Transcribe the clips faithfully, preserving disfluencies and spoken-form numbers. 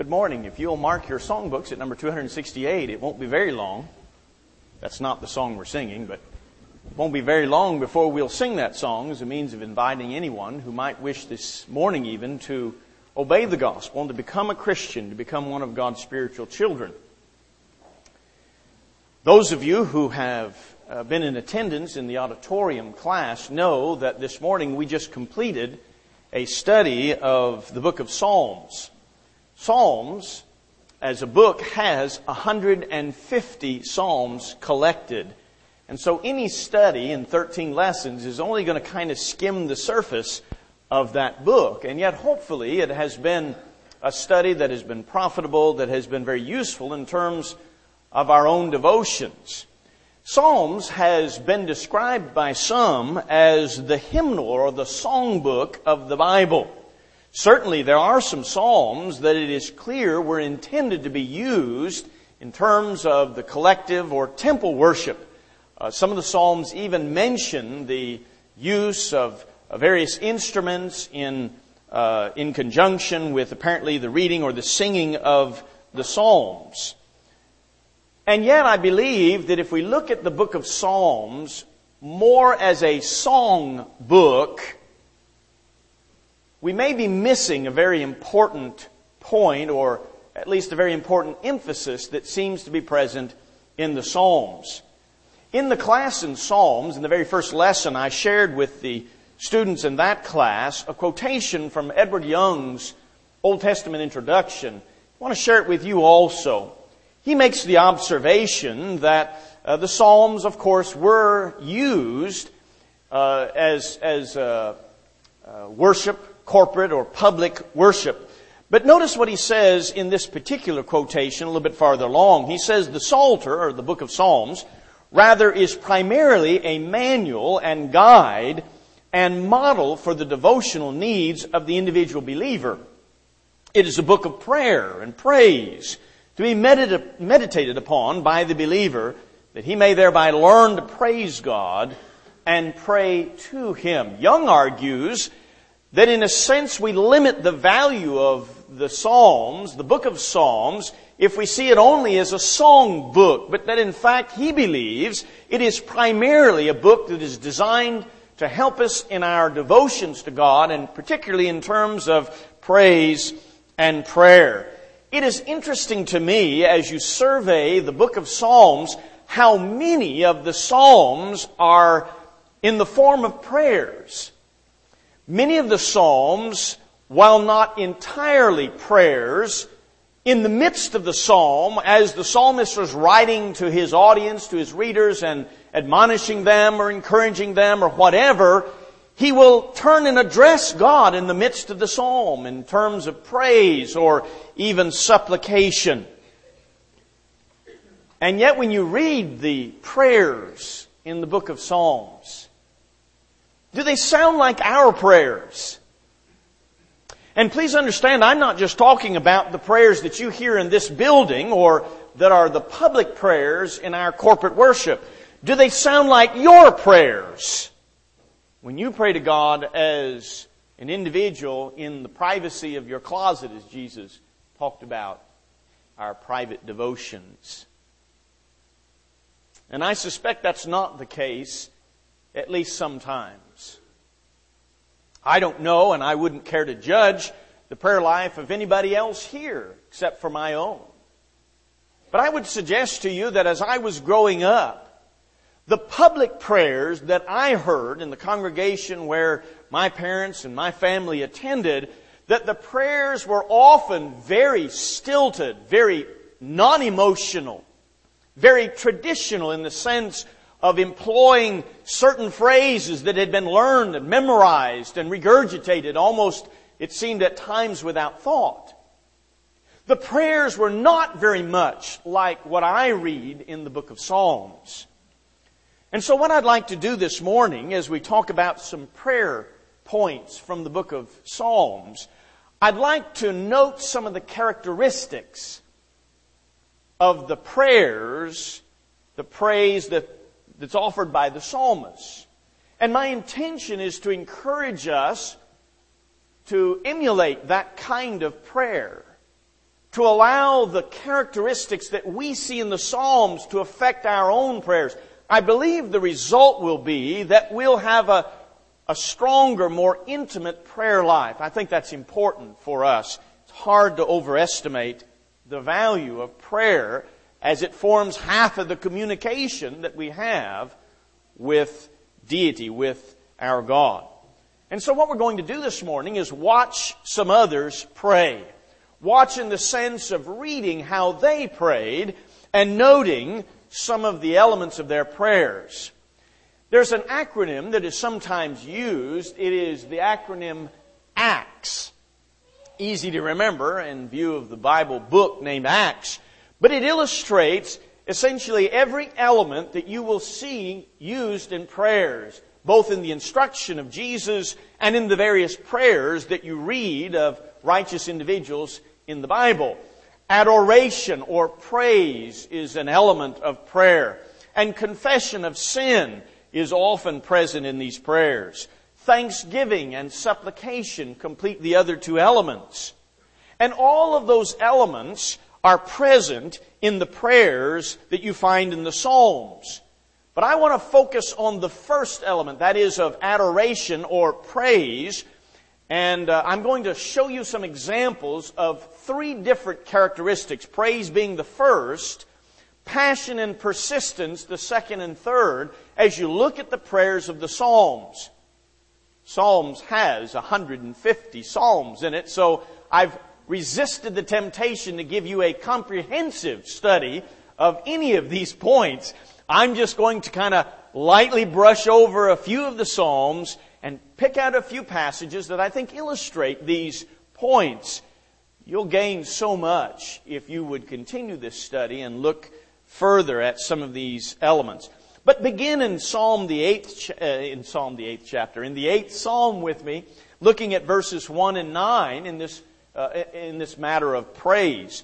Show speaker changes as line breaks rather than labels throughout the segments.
Good morning. If you'll mark your songbooks at number two hundred sixty-eight, it won't be very long. That's not the song we're singing, but it won't be very long before we'll sing that song as a means of inviting anyone who might wish this morning even to obey the gospel and to become a Christian, to become one of God's spiritual children. Those of you who have uh, been in attendance in the auditorium class know that this morning we just completed a study of the book of Psalms. Psalms, as a book, has one hundred fifty psalms collected. And so any study in thirteen lessons is only going to kind of skim the surface of that book. And yet, hopefully, it has been a study that has been profitable, that has been very useful in terms of our own devotions. Psalms has been described by some as the hymnal or the songbook of the Bible. Certainly, there are some psalms that it is clear were intended to be used in terms of the collective or temple worship. Uh, some of the psalms even mention the use of uh, various instruments in uh, in conjunction with apparently the reading or the singing of the psalms. And yet, I believe that if we look at the book of Psalms more as a song book, we may be missing a very important point, or at least a very important emphasis that seems to be present in the Psalms. In the class in Psalms, in the very first lesson, I shared with the students in that class a quotation from Edward Young's Old Testament introduction. I want to share it with you also. He makes the observation that uh, the Psalms, of course, were used uh, as, as uh, uh, worship, corporate or public worship. But notice what he says in this particular quotation a little bit farther along. He says the Psalter, or the book of Psalms, rather is primarily a manual and guide and model for the devotional needs of the individual believer. It is a book of prayer and praise to be medit- meditated upon by the believer, that he may thereby learn to praise God and pray to Him. Young argues that in a sense we limit the value of the Psalms, the book of Psalms, if we see it only as a song book, but that in fact he believes it is primarily a book that is designed to help us in our devotions to God, and particularly in terms of praise and prayer. It is interesting to me, as you survey the book of Psalms, how many of the Psalms are in the form of prayers. Many of the Psalms, while not entirely prayers, in the midst of the Psalm, as the psalmist was writing to his audience, to his readers, and admonishing them or encouraging them or whatever, he will turn and address God in the midst of the Psalm in terms of praise or even supplication. And yet when you read the prayers in the book of Psalms, do they sound like our prayers? And please understand, I'm not just talking about the prayers that you hear in this building or that are the public prayers in our corporate worship. Do they sound like your prayers when you pray to God as an individual in the privacy of your closet, as Jesus talked about our private devotions? And I suspect that's not the case, at least sometimes. I don't know, and I wouldn't care to judge the prayer life of anybody else here except for my own. But I would suggest to you that as I was growing up, the public prayers that I heard in the congregation where my parents and my family attended, that the prayers were often very stilted, very non-emotional, very traditional in the sense of employing certain phrases that had been learned and memorized and regurgitated almost, it seemed at times, without thought. The prayers were not very much like what I read in the book of Psalms. And so what I'd like to do this morning as we talk about some prayer points from the book of Psalms, I'd like to note some of the characteristics of the prayers, the praise that that's offered by the psalmist. And my intention is to encourage us to emulate that kind of prayer, to allow the characteristics that we see in the Psalms to affect our own prayers, I believe the result will be that we'll have a, a stronger, more intimate prayer life. I think that's important for us. It's hard to overestimate the value of prayer as it forms half of the communication that we have with deity, with our God. And so what we're going to do this morning is watch some others pray. Watch in the sense of reading how they prayed and noting some of the elements of their prayers. There's an acronym that is sometimes used. It is the acronym ACTS. Easy to remember in view of the Bible book named Acts. But it illustrates essentially every element that you will see used in prayers, both in the instruction of Jesus and in the various prayers that you read of righteous individuals in the Bible. Adoration or praise is an element of prayer. And confession of sin is often present in these prayers. Thanksgiving and supplication complete the other two elements. And all of those elements are present in the prayers that you find in the Psalms. But I want to focus on the first element, that is of adoration or praise. And uh, I'm going to show you some examples of three different characteristics. Praise being the first, passion and persistence the second and third, as you look at the prayers of the Psalms. Psalms has one hundred fifty psalms in it, so I've resisted the temptation to give you a comprehensive study of any of these points. I'm just going to kind of lightly brush over a few of the Psalms and pick out a few passages that I think illustrate these points. You'll gain so much if you would continue this study and look further at some of these elements. But begin in Psalm the eighth, uh, in Psalm the eighth chapter, in the eighth Psalm with me, looking at verses one and nine in this uh, in this matter of praise.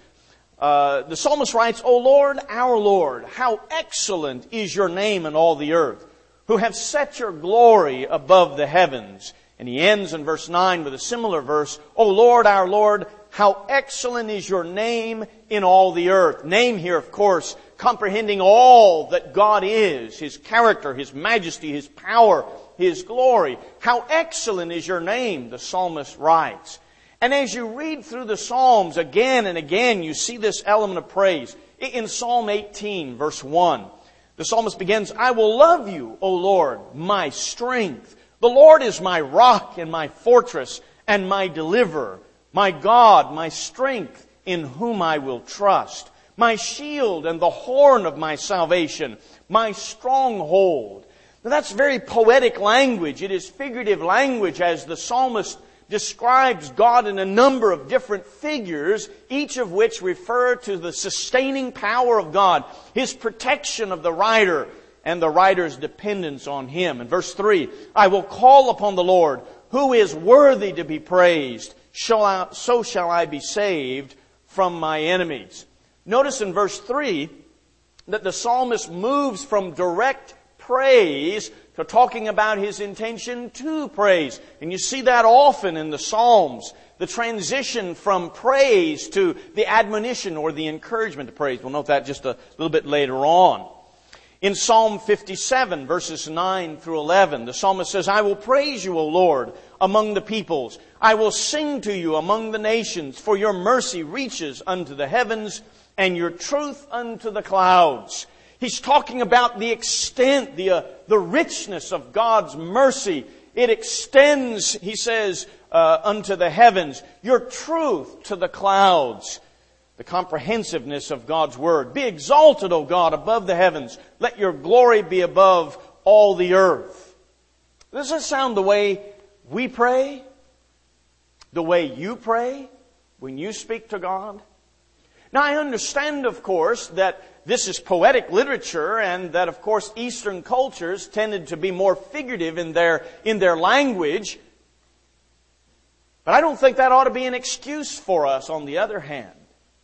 Uh, the psalmist writes, O Lord, our Lord, how excellent is your name in all the earth, who have set your glory above the heavens. And he ends in verse nine with a similar verse, O Lord, our Lord, how excellent is your name in all the earth. Name here, of course, comprehending all that God is, His character, His majesty, His power, His glory. How excellent is your name, the psalmist writes. And as you read through the Psalms again and again, you see this element of praise. In Psalm eighteen, verse one, the psalmist begins, I will love you, O Lord, my strength. The Lord is my rock and my fortress and my deliverer, my God, my strength, in whom I will trust, my shield and the horn of my salvation, my stronghold. Now that's very poetic language. It is figurative language as the psalmist describes God in a number of different figures, each of which refer to the sustaining power of God, His protection of the writer, and the writer's dependence on Him. In verse three, I will call upon the Lord, who is worthy to be praised. Shall I, so shall I be saved from my enemies. Notice in verse three that the psalmist moves from direct praise to talking about his intention to praise. And you see that often in the Psalms, the transition from praise to the admonition or the encouragement to praise. We'll note that just a little bit later on. In Psalm fifty-seven, verses nine through eleven, the psalmist says, I will praise you, O Lord, among the peoples. I will sing to you among the nations, for your mercy reaches unto the heavens and your truth unto the clouds. He's talking about the extent, the, uh, the richness of God's mercy. It extends, he says, uh, unto the heavens, your truth to the clouds. The comprehensiveness of God's Word. Be exalted, O God, above the heavens. Let your glory be above all the earth. Does this sound the way we pray? The way you pray when you speak to God? Now, I understand, of course, that this is poetic literature and that, of course, Eastern cultures tended to be more figurative in their, in their language. But I don't think that ought to be an excuse for us, on the other hand.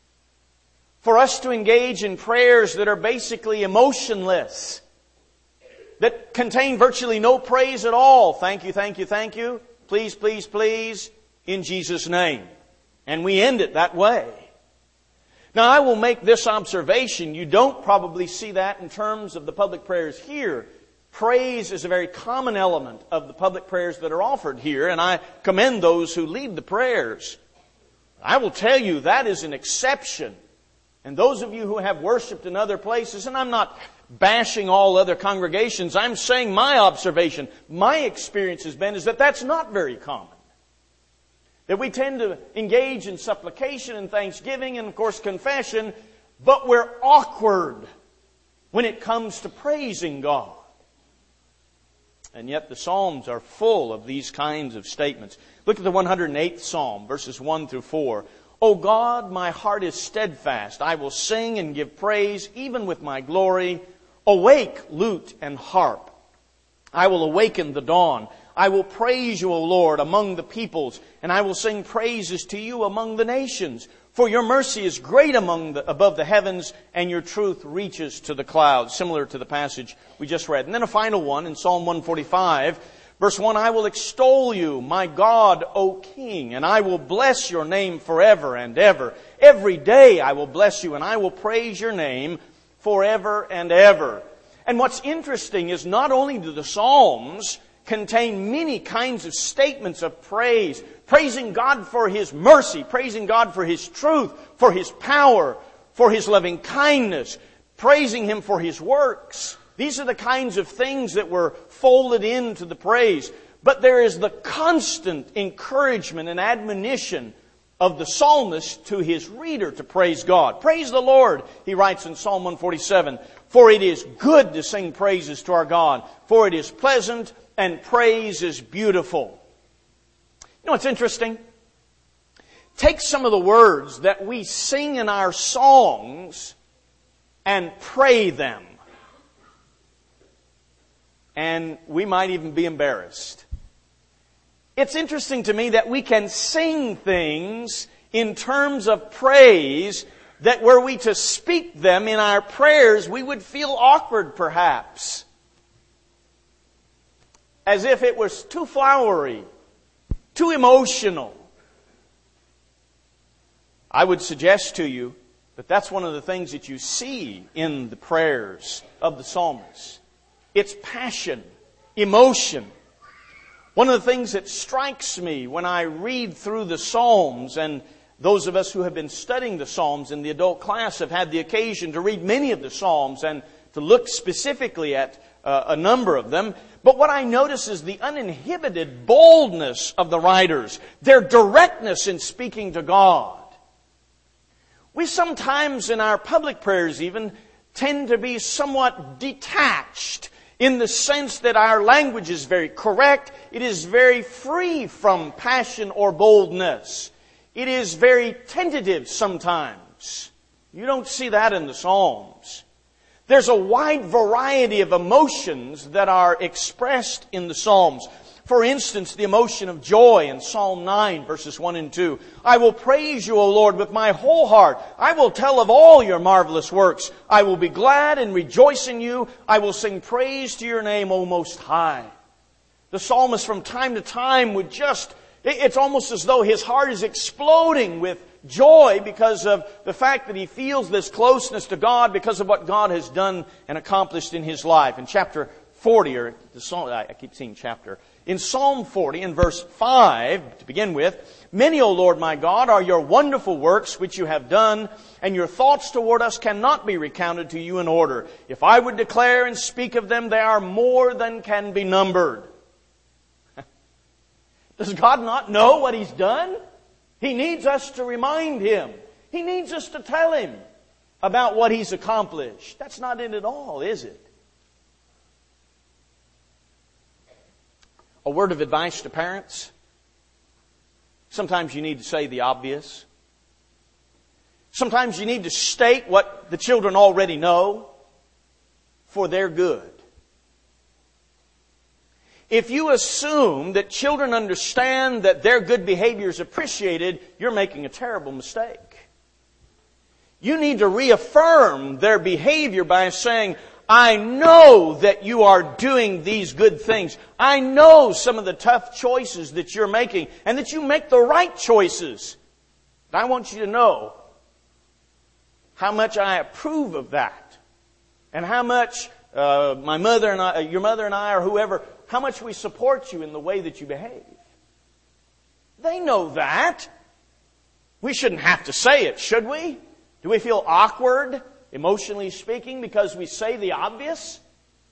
For us to engage in prayers that are basically emotionless, that contain virtually no praise at all. Thank you, thank you, thank you. Please, please, please, in Jesus' name. And we end it that way. Now, I will make this observation. You don't probably see that in terms of the public prayers here. Praise is a very common element of the public prayers that are offered here, and I commend those who lead the prayers. I will tell you that is an exception. And those of you who have worshiped in other places, and I'm not bashing all other congregations, I'm saying my observation, my experience has been is that that's not very common. That we tend to engage in supplication and thanksgiving and, of course, confession, but we're awkward when it comes to praising God. And yet the Psalms are full of these kinds of statements. Look at the one hundred eighth Psalm, verses one through four. O God, my heart is steadfast. I will sing and give praise, even with my glory. Awake, lute and harp. I will awaken the dawn. I will praise you, O Lord, among the peoples, and I will sing praises to you among the nations. For your mercy is great among the, above the heavens, and your truth reaches to the clouds. Similar to the passage we just read. And then a final one in Psalm one forty-five, verse one, I will extol you, my God, O King, and I will bless your name forever and ever. Every day I will bless you, and I will praise your name forever and ever. And what's interesting is not only do the Psalms contain many kinds of statements of praise, praising God for His mercy, praising God for His truth, for His power, for His loving kindness, praising Him for His works. These are the kinds of things that were folded into the praise. But there is the constant encouragement and admonition of the psalmist to his reader to praise God. Praise the Lord, he writes in Psalm one forty-seven, for it is good to sing praises to our God, for it is pleasant and praise is beautiful. You know what's interesting? Take some of the words that we sing in our songs and pray them. And we might even be embarrassed. It's interesting to me that we can sing things in terms of praise that were we to speak them in our prayers, we would feel awkward perhaps. As if it was too flowery, too emotional. I would suggest to you that that's one of the things that you see in the prayers of the psalmist. It's passion, emotion. One of the things that strikes me when I read through the Psalms, and those of us who have been studying the Psalms in the adult class have had the occasion to read many of the Psalms and to look specifically at uh, a number of them. But what I notice is the uninhibited boldness of the writers, their directness in speaking to God. We sometimes in our public prayers even tend to be somewhat detached in the sense that our language is very correct. It is very free from passion or boldness. It is very tentative sometimes. You don't see that in the Psalms. There's a wide variety of emotions that are expressed in the Psalms. For instance, the emotion of joy in Psalm nine, verses one and two. I will praise you, O Lord, with my whole heart. I will tell of all your marvelous works. I will be glad and rejoice in you. I will sing praise to your name, O Most High. The psalmist from time to time would just, it's almost as though his heart is exploding with joy because of the fact that he feels this closeness to God because of what God has done and accomplished in his life. In chapter forty, or the Psalm, I keep seeing chapter. In Psalm forty, in verse five, to begin with, many, O Lord my God, are your wonderful works which you have done, and your thoughts toward us cannot be recounted to you in order. If I would declare and speak of them, they are more than can be numbered. Does God not know what He's done? He needs us to remind Him. He needs us to tell Him about what He's accomplished. That's not it at all, is it? A word of advice to parents. Sometimes you need to say the obvious. Sometimes you need to state what the children already know for their good. If you assume that children understand that their good behavior is appreciated, you're making a terrible mistake. You need to reaffirm their behavior by saying, I know that you are doing these good things. I know some of the tough choices that you're making and that you make the right choices. But I want you to know how much I approve of that, and how much uh, my mother and I, your mother and I, or whoever, how much we support you in the way that you behave. They know that. We shouldn't have to say it, should we? Do we feel awkward, emotionally speaking, because we say the obvious?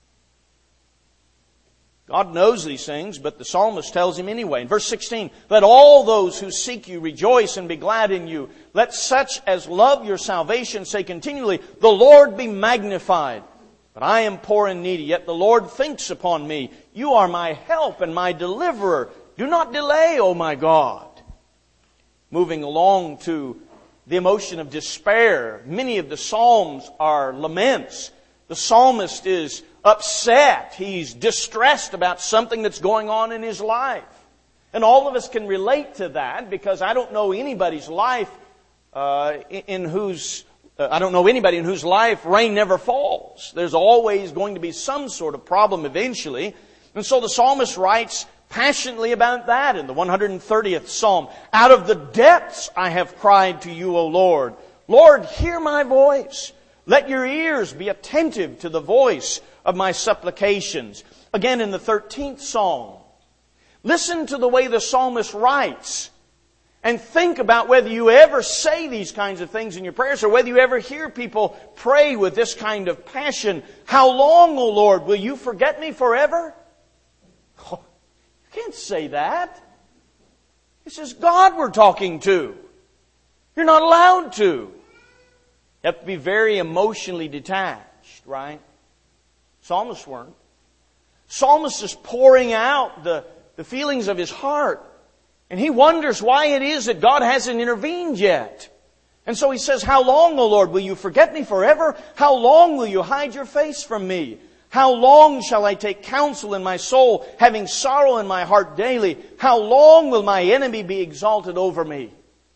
God knows these things, but the psalmist tells him anyway. In verse sixteen, let all those who seek you rejoice and be glad in you. Let such as love your salvation say continually, the Lord be magnified. But I am poor and needy, yet the Lord thinks upon me. You are my help and my deliverer. Do not delay, O my God. Moving along to the emotion of despair. Many of the Psalms are laments. The psalmist is upset. He's distressed about something that's going on in his life. And all of us can relate to that, because I don't know anybody's life uh, in whose uh, I don't know anybody in whose life rain never falls. There's always going to be some sort of problem eventually. And so the psalmist writes passionately about that in the one hundred thirtieth Psalm. Out of the depths I have cried to you, O Lord. Lord, hear my voice. Let your ears be attentive to the voice of my supplications. Again in the thirteenth Psalm. Listen to the way the psalmist writes. And think about whether you ever say these kinds of things in your prayers, or whether you ever hear people pray with this kind of passion. How long, O Lord, will you forget me forever? Oh, you can't say that. This is God we're talking to. You're not allowed to. You have to be very emotionally detached, right? Psalmists weren't. Psalmist is pouring out the, the feelings of his heart. And he wonders why it is that God hasn't intervened yet. And so he says, how long, O Lord, will you forget me forever? How long will you hide your face from me? How long shall I take counsel in my soul, having sorrow in my heart daily? How long will my enemy be exalted over me?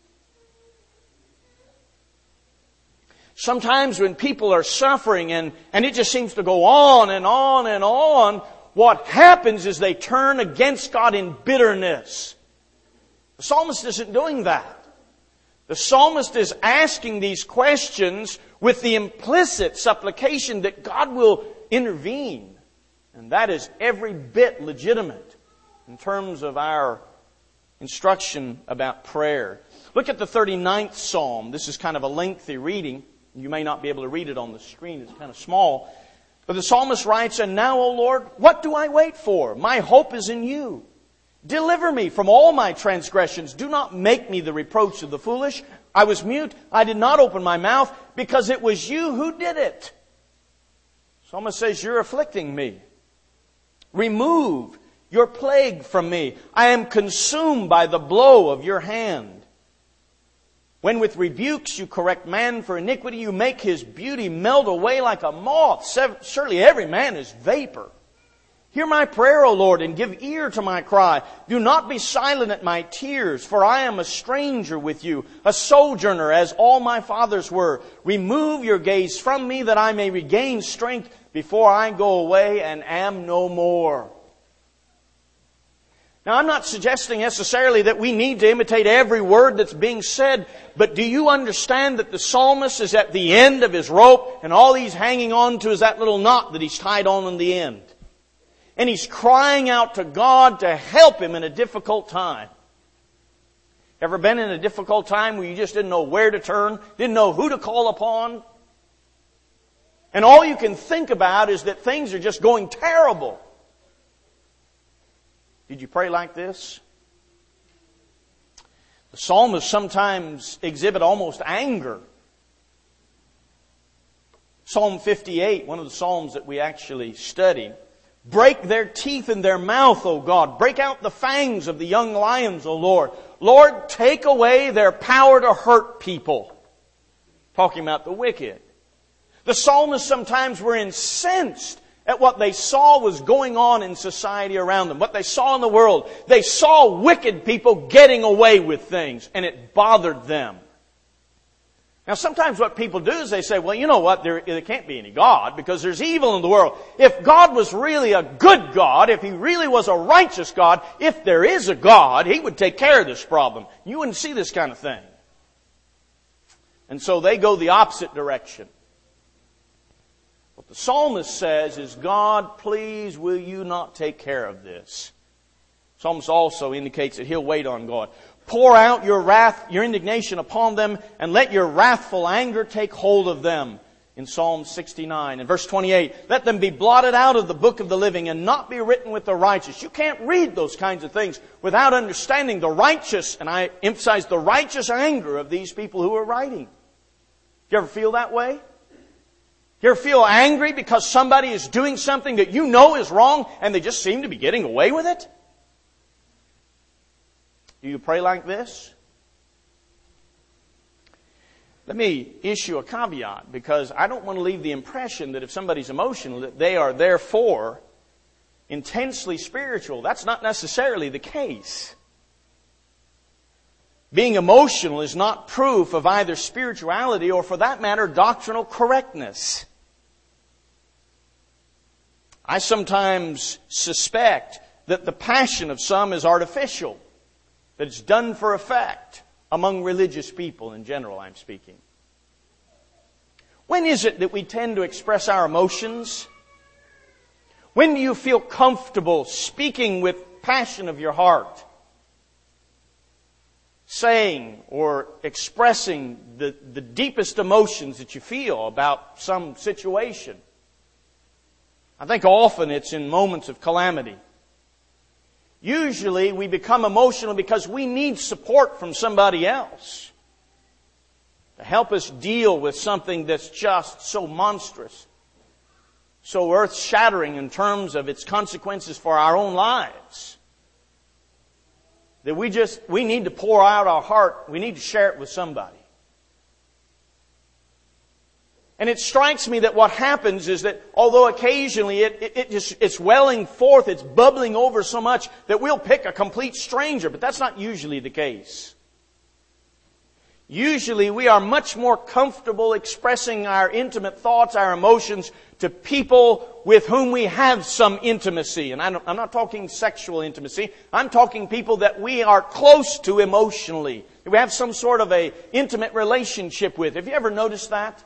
Sometimes when people are suffering and, and it just seems to go on and on and on, what happens is they turn against God in bitterness. The psalmist isn't doing that. The psalmist is asking these questions with the implicit supplication that God will intervene. And that is every bit legitimate in terms of our instruction about prayer. Look at the thirty-ninth Psalm. This is kind of a lengthy reading. You may not be able to read it on the screen. It's kind of small. But the psalmist writes, and now, O Lord, what do I wait for? My hope is in you. Deliver me from all my transgressions. Do not make me the reproach of the foolish. I was mute. I did not open my mouth because it was you who did it. Psalmist says, you're afflicting me. Remove your plague from me. I am consumed by the blow of your hand. When with rebukes you correct man for iniquity, you make his beauty melt away like a moth. Surely every man is vapor. Hear my prayer, O Lord, and give ear to my cry. Do not be silent at my tears, for I am a stranger with you, a sojourner as all my fathers were. Remove your gaze from me that I may regain strength before I go away and am no more. Now, I'm not suggesting necessarily that we need to imitate every word that's being said, but do you understand that the psalmist is at the end of his rope and all he's hanging on to is that little knot that he's tied on in the end? And he's crying out to God to help him in a difficult time. Ever been in a difficult time where you just didn't know where to turn, didn't know who to call upon? And all you can think about is that things are just going terrible. Did you pray like this? The psalmists sometimes exhibit almost anger. Psalm fifty-eight, one of the psalms that we actually study. Break their teeth in their mouth, O God. Break out the fangs of the young lions, O Lord. Lord, take away their power to hurt people. Talking about the wicked. The psalmists sometimes were incensed at what they saw was going on in society around them. What they saw in the world. They saw wicked people getting away with things, and it bothered them. Now, sometimes what people do is they say, well, you know what, there, there can't be any God because there's evil in the world. If God was really a good God, if He really was a righteous God, if there is a God, He would take care of this problem. You wouldn't see this kind of thing. And so they go the opposite direction. What the psalmist says is, God, please, will you not take care of this? The psalmist also indicates that he'll wait on God. Pour out your wrath, your indignation upon them, and let your wrathful anger take hold of them. In Psalm sixty-nine. In verse twenty-eight, let them be blotted out of the book of the living and not be written with the righteous. You can't read those kinds of things without understanding the righteous, and I emphasize the righteous anger of these people who are writing. Do you ever feel that way? You ever feel angry because somebody is doing something that you know is wrong and they just seem to be getting away with it? Do you pray like this? Let me issue a caveat, because I don't want to leave the impression that if somebody's emotional, that they are therefore intensely spiritual. That's not necessarily the case. Being emotional is not proof of either spirituality or, for that matter, doctrinal correctness. I sometimes suspect that the passion of some is artificial, that it's done for effect. Among religious people in general, I'm speaking. When is it that we tend to express our emotions? When do you feel comfortable speaking with passion of your heart? Saying or expressing the, the deepest emotions that you feel about some situation. I think often it's in moments of calamity. Usually we become emotional because we need support from somebody else to help us deal with something that's just so monstrous, so earth-shattering in terms of its consequences for our own lives, that we just, we need to pour out our heart, we need to share it with somebody. And it strikes me that what happens is that although occasionally it, it, it just, it's welling forth, it's bubbling over so much that we'll pick a complete stranger, but that's not usually the case. Usually we are much more comfortable expressing our intimate thoughts, our emotions to people with whom we have some intimacy. And I'm not talking sexual intimacy. I'm talking people that we are close to emotionally, that we have some sort of a intimate relationship with. Have you ever noticed that?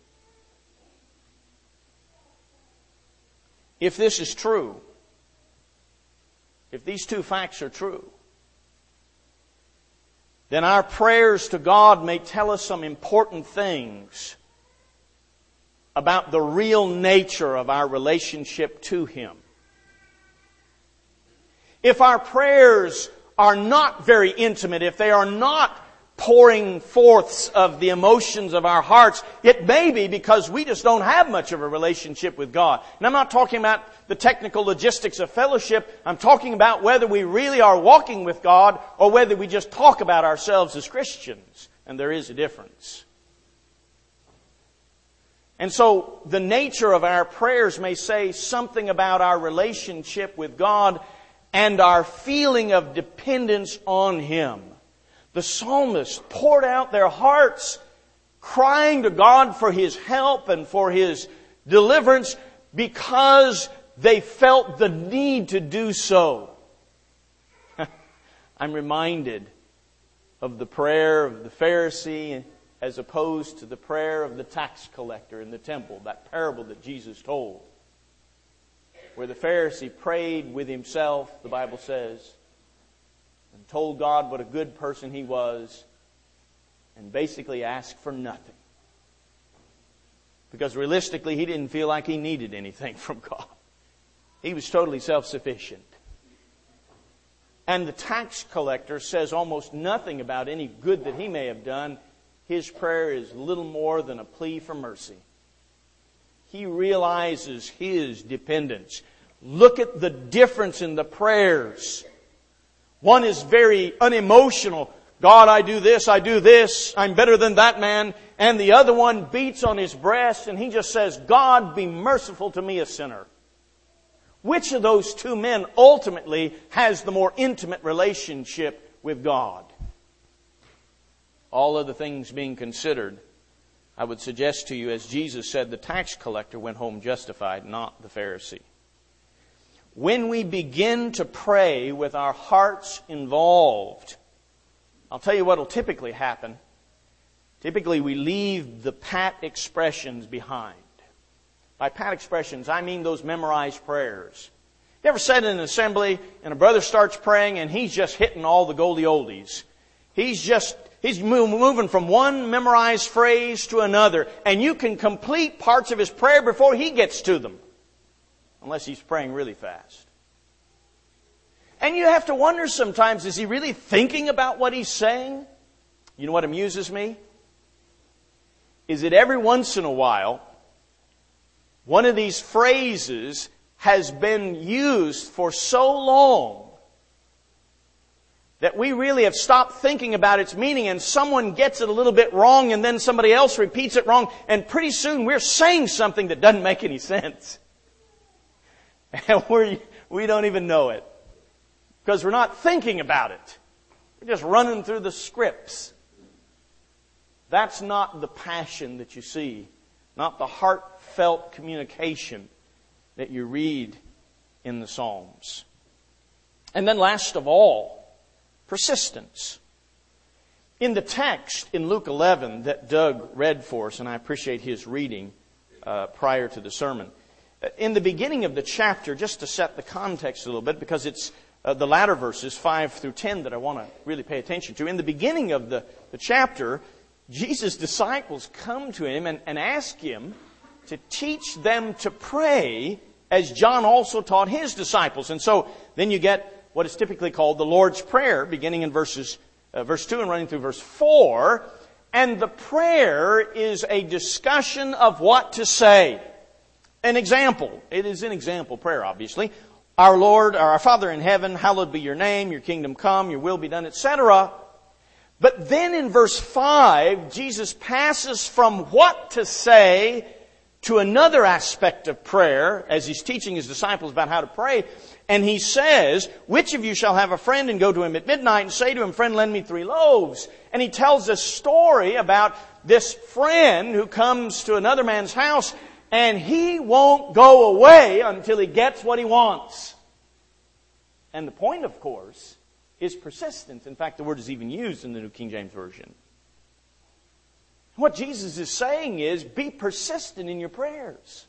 If this is true, if these two facts are true, then our prayers to God may tell us some important things about the real nature of our relationship to Him. If our prayers are not very intimate, if they are not pouring forths of the emotions of our hearts, it may be because we just don't have much of a relationship with God. And I'm not talking about the technical logistics of fellowship. I'm talking about whether we really are walking with God or whether we just talk about ourselves as Christians. And there is a difference. And so the nature of our prayers may say something about our relationship with God and our feeling of dependence on Him. The psalmists poured out their hearts, crying to God for His help and for His deliverance because they felt the need to do so. I'm reminded of the prayer of the Pharisee as opposed to the prayer of the tax collector in the temple, that parable that Jesus told, where the Pharisee prayed with himself, the Bible says, and told God what a good person he was, and basically asked for nothing. Because realistically, he didn't feel like he needed anything from God. He was totally self-sufficient. And the tax collector says almost nothing about any good that he may have done. His prayer is little more than a plea for mercy. He realizes his dependence. Look at the difference in the prayers. One is very unemotional. God, I do this, I do this, I'm better than that man. And the other one beats on his breast and he just says, God, be merciful to me, a sinner. Which of those two men ultimately has the more intimate relationship with God? All other things being considered, I would suggest to you, as Jesus said, the tax collector went home justified, not the Pharisee. When we begin to pray with our hearts involved, I'll tell you what will typically happen. typically we leave the pat expressions behind. By pat expressions, I mean those memorized prayers. You ever sat in an assembly and a brother starts praying and he's just hitting all the goldie oldies? He's just, he's moving from one memorized phrase to another, and you can complete parts of his prayer before he gets to them. Unless he's praying really fast. And you have to wonder sometimes, is he really thinking about what he's saying? You know what amuses me? Is that every once in a while, one of these phrases has been used for so long that we really have stopped thinking about its meaning, and someone gets it a little bit wrong and then somebody else repeats it wrong, and pretty soon we're saying something that doesn't make any sense. And we're, we don't even know it. Because we're not thinking about it. We're just running through the scripts. That's not the passion that you see. Not the heartfelt communication that you read in the Psalms. And then last of all, persistence. In the text in Luke eleven that Doug read for us, and I appreciate his reading uh, prior to the sermon. In the beginning of the chapter, just to set the context a little bit, because it's uh, the latter verses, five through ten, that I want to really pay attention to. In the beginning of the, the chapter, Jesus' disciples come to him and, and ask him to teach them to pray as John also taught his disciples. And so then you get what is typically called the Lord's Prayer, beginning in verses uh, verse two and running through verse four. And the prayer is a discussion of what to say. An example. It is an example prayer, obviously. Our Lord, our Father in heaven, hallowed be your name, your kingdom come, your will be done, et cetera. But then in verse five, Jesus passes from what to say to another aspect of prayer as he's teaching his disciples about how to pray. And he says, which of you shall have a friend and go to him at midnight and say to him, friend, lend me three loaves? And he tells a story about this friend who comes to another man's house, and he won't go away until he gets what he wants. And the point, of course, is persistence. In fact, the word is even used in the New King James Version. What Jesus is saying is, be persistent in your prayers.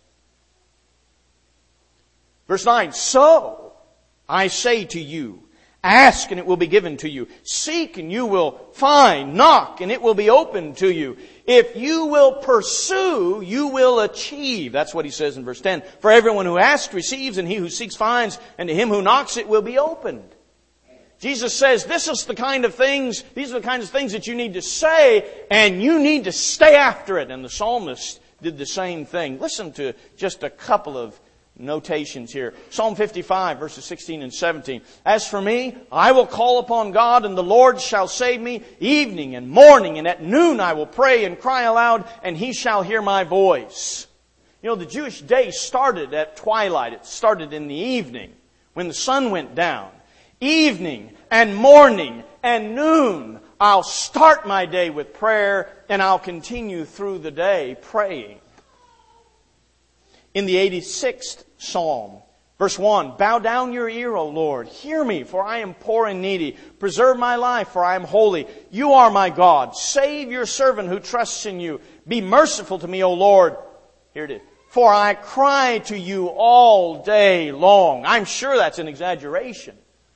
Verse nine, so I say to you, ask and it will be given to you. Seek and you will find. Knock and it will be opened to you. If you will pursue, you will achieve. That's what he says in verse ten. For everyone who asks receives, and he who seeks finds, and to him who knocks it will be opened. Jesus says this is the kind of things, these are the kinds of things that you need to say, and you need to stay after it. And the psalmist did the same thing. Listen to just a couple of notations here. Psalm fifty-five, verses sixteen and seventeen. As for me, I will call upon God, and the Lord shall save me. Evening and morning and at noon I will pray and cry aloud, and He shall hear my voice. You know, the Jewish day started at twilight. It started in the evening when the sun went down. Evening and morning and noon, I'll start my day with prayer, and I'll continue through the day praying. In the eighty-sixth Psalm, verse one, bow down your ear, O Lord. Hear me, for I am poor and needy. Preserve my life, for I am holy. You are my God. Save your servant who trusts in you. Be merciful to me, O Lord. Here it is. For I cry to you all day long. I'm sure that's an exaggeration.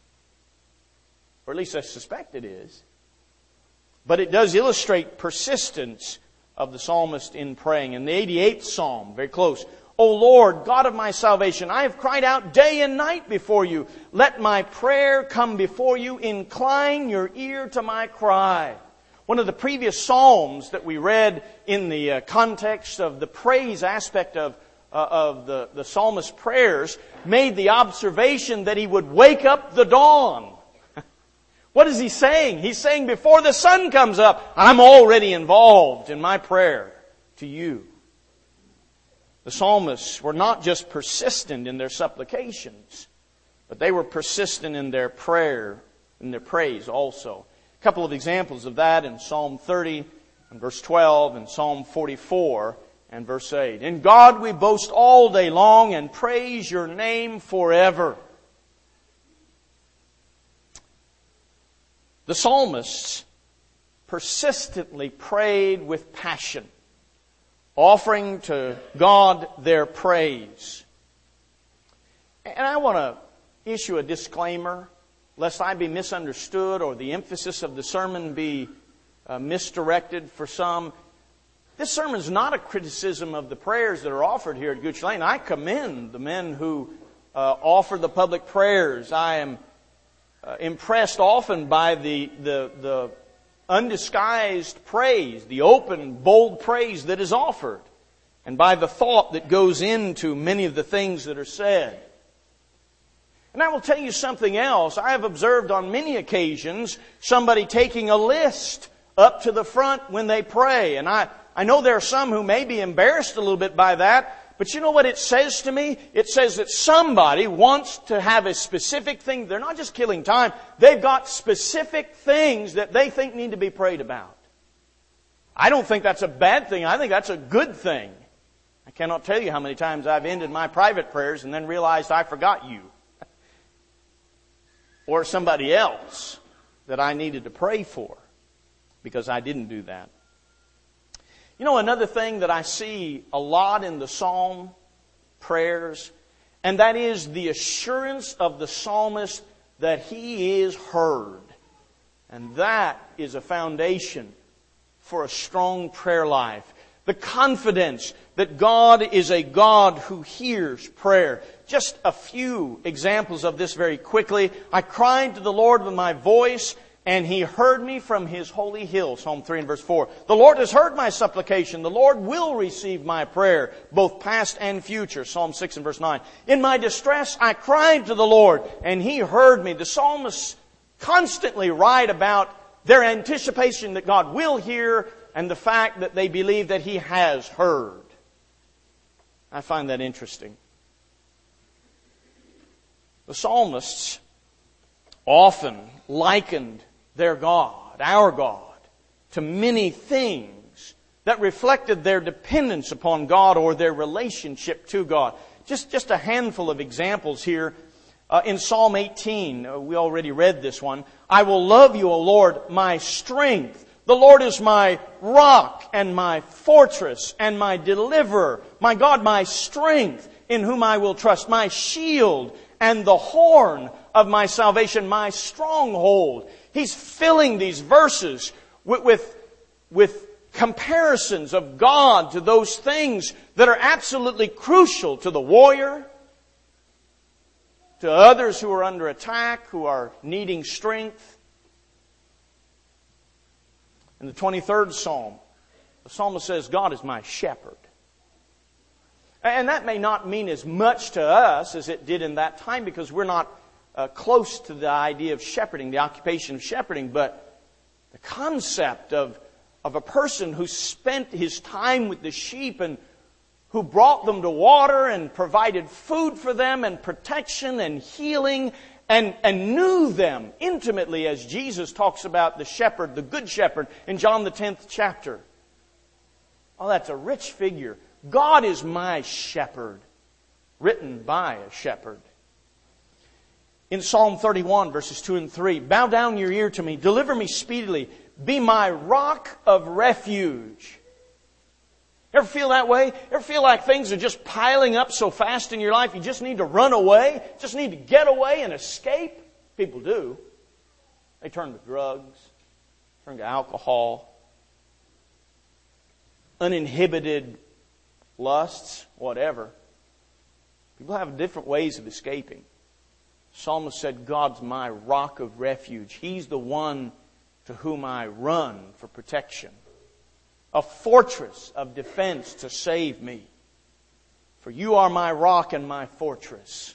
Or at least I suspect it is. But it does illustrate persistence of the psalmist in praying. In the eighty-eighth Psalm, very close. O Lord, God of my salvation, I have cried out day and night before you. Let my prayer come before you. Incline your ear to my cry. One of the previous Psalms that we read in the uh, context of the praise aspect of, uh, of the, the psalmist's prayers made the observation that he would wake up the dawn. What is he saying? He's saying before the sun comes up, I'm already involved in my prayer to you. The psalmists were not just persistent in their supplications, but they were persistent in their prayer, in their praise also. A couple of examples of that in Psalm thirty and verse twelve and Psalm forty-four and verse eight. In God we boast all day long and praise your name forever. The psalmists persistently prayed with passion, offering to God their praise. And I want to issue a disclaimer, lest I be misunderstood or the emphasis of the sermon be uh, misdirected for some. This sermon is not a criticism of the prayers that are offered here at Gooch Lane. I commend the men who uh, offer the public prayers. I am uh, impressed often by the, the, the undisguised praise, the open, bold praise that is offered, and by the thought that goes into many of the things that are said. And I will tell you something else. I have observed on many occasions somebody taking a list up to the front when they pray. And I, I know there are some who may be embarrassed a little bit by that. But you know what it says to me? It says that somebody wants to have a specific thing. They're not just killing time. They've got specific things that they think need to be prayed about. I don't think that's a bad thing. I think that's a good thing. I cannot tell you how many times I've ended my private prayers and then realized I forgot you. Or somebody else that I needed to pray for because I didn't do that. You know, another thing that I see a lot in the psalm prayers, and that is the assurance of the psalmist that he is heard. And that is a foundation for a strong prayer life. The confidence that God is a God who hears prayer. Just a few examples of this very quickly. I cried to the Lord with my voice, and He heard me from His holy hill. Psalm three and verse four. The Lord has heard my supplication. The Lord will receive my prayer, both past and future. Psalm six and verse nine. In my distress, I cried to the Lord, and He heard me. The psalmists constantly write about their anticipation that God will hear, and the fact that they believe that He has heard. I find that interesting. The psalmists often likened their God, our God, to many things that reflected their dependence upon God or their relationship to God. Just, just a handful of examples here. Uh, in Psalm eighteen, uh, we already read this one. I will love you, O Lord, my strength. The Lord is my rock and my fortress and my deliverer. My God, my strength, in whom I will trust. My shield and the horn of my salvation, my stronghold. He's filling these verses with, with, with comparisons of God to those things that are absolutely crucial to the warrior, to others who are under attack, who are needing strength. In the twenty-third Psalm, the psalmist says, God is my shepherd. And that may not mean as much to us as it did in that time, because we're not uh, close to the idea of shepherding, the occupation of shepherding, but the concept of, of a person who spent his time with the sheep and who brought them to water and provided food for them and protection and healing and, and knew them intimately, as Jesus talks about the shepherd, the good shepherd, in John the tenth chapter. Oh, that's a rich figure. God is my shepherd, written by a shepherd. In Psalm thirty-one, verses two and three, bow down your ear to me, deliver me speedily, be my rock of refuge. Ever feel that way? Ever feel like things are just piling up so fast in your life you just need to run away? Just need to get away and escape? People do. They turn to drugs, turn to alcohol, uninhibited lusts, whatever. People have different ways of escaping. The psalmist said, God's my rock of refuge. He's the one to whom I run for protection. A fortress of defense to save me. For you are my rock and my fortress.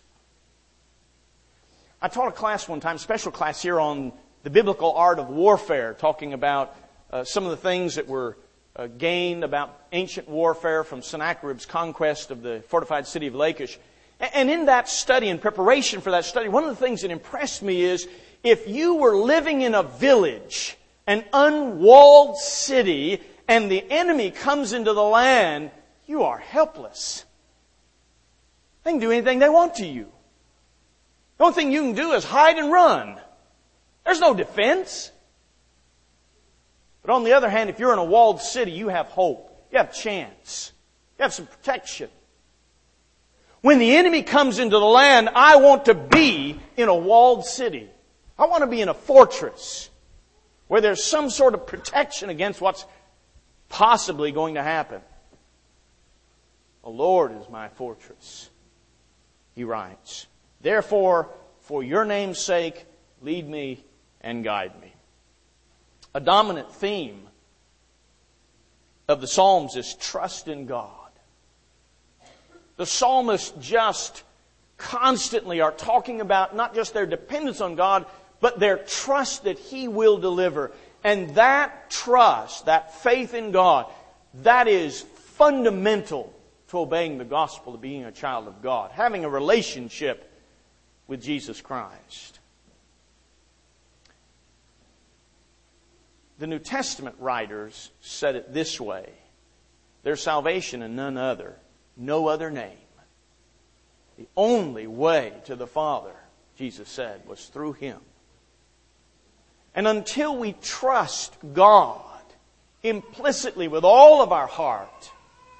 I taught a class one time, special class here on the biblical art of warfare, talking about uh, some of the things that were uh, gained about ancient warfare from Sennacherib's conquest of the fortified city of Lachish. And in that study, in preparation for that study, one of the things that impressed me is if you were living in a village, an unwalled city, and the enemy comes into the land, you are helpless. They can do anything they want to you. The only thing you can do is hide and run. There's no defense. But on the other hand, if you're in a walled city, you have hope. You have chance. You have some protection. When the enemy comes into the land, I want to be in a walled city. I want to be in a fortress where there's some sort of protection against what's possibly going to happen. The Lord is my fortress, he writes. Therefore, for your name's sake, lead me and guide me. A dominant theme of the Psalms is trust in God. The psalmists just constantly are talking about not just their dependence on God, but their trust that He will deliver. And that trust, that faith in God, that is fundamental to obeying the gospel, to being a child of God, having a relationship with Jesus Christ. The New Testament writers said it this way: there's salvation in none other, no other name. The only way to the Father, Jesus said, was through Him. And until we trust God implicitly with all of our heart,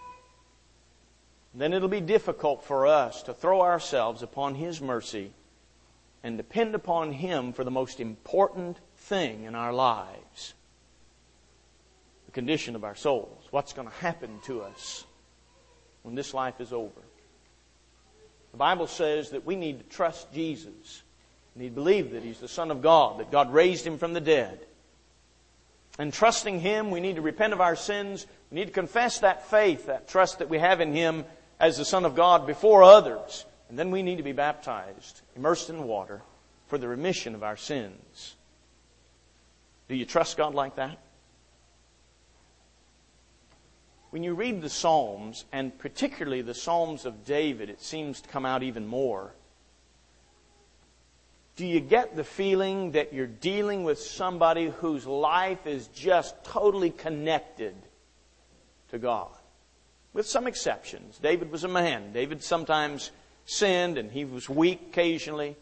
then it'll be difficult for us to throw ourselves upon His mercy and depend upon Him for the most important thing in our lives. The condition of our souls. What's going to happen to us when this life is over? The Bible says that we need to trust Jesus. We need to believe that He's the Son of God, that God raised Him from the dead. And trusting Him, we need to repent of our sins. We need to confess that faith, that trust that we have in Him as the Son of God before others. And then we need to be baptized, immersed in water, for the remission of our sins. Do you trust God like that? When you read the Psalms, and particularly the Psalms of David, it seems to come out even more. Do you get the feeling that you're dealing with somebody whose life is just totally connected to God? With some exceptions. David was a man. David sometimes sinned and he was weak occasionally.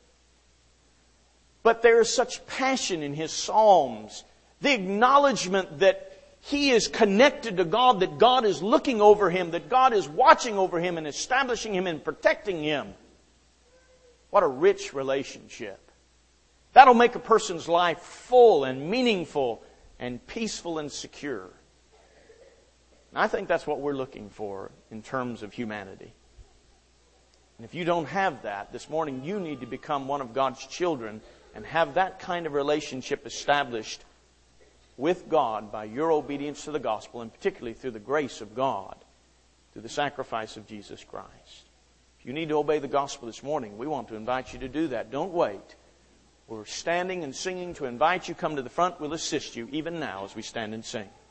But there is such passion in his Psalms. The acknowledgement that he is connected to God, that God is looking over him, that God is watching over him and establishing him and protecting him. What a rich relationship. That'll make a person's life full and meaningful and peaceful and secure. And I think that's what we're looking for in terms of humanity. And if you don't have that, this morning you need to become one of God's children and have that kind of relationship established with God by your obedience to the gospel, and particularly through the grace of God, through the sacrifice of Jesus Christ. If you need to obey the gospel this morning, we want to invite you to do that. Don't wait. We're standing and singing to invite you. Come to the front. We'll assist you even now as we stand and sing.